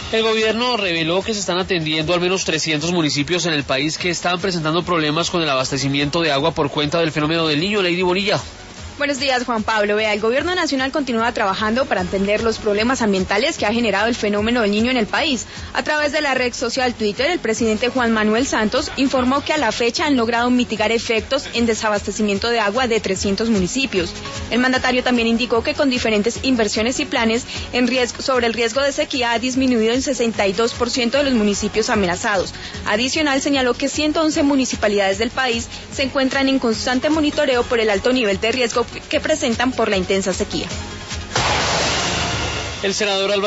El gobierno reveló que se están atendiendo al menos 300 municipios en el país que estaban presentando problemas con el abastecimiento de agua por cuenta del fenómeno del Niño. Lady Bonilla. Buenos días, Juan Pablo. El gobierno nacional continúa trabajando para entender los problemas ambientales que ha generado el fenómeno del Niño en el país. A través de la red social Twitter, el presidente Juan Manuel Santos informó que a la fecha han logrado mitigar efectos en desabastecimiento de agua de 300 municipios. El mandatario también indicó que con diferentes inversiones y planes sobre el riesgo de sequía ha disminuido en 62% de los municipios amenazados. Adicional, señaló que 111 municipalidades del país se encuentran en constante monitoreo por el alto nivel de riesgo que presentan por la intensa sequía. El senador Álvaro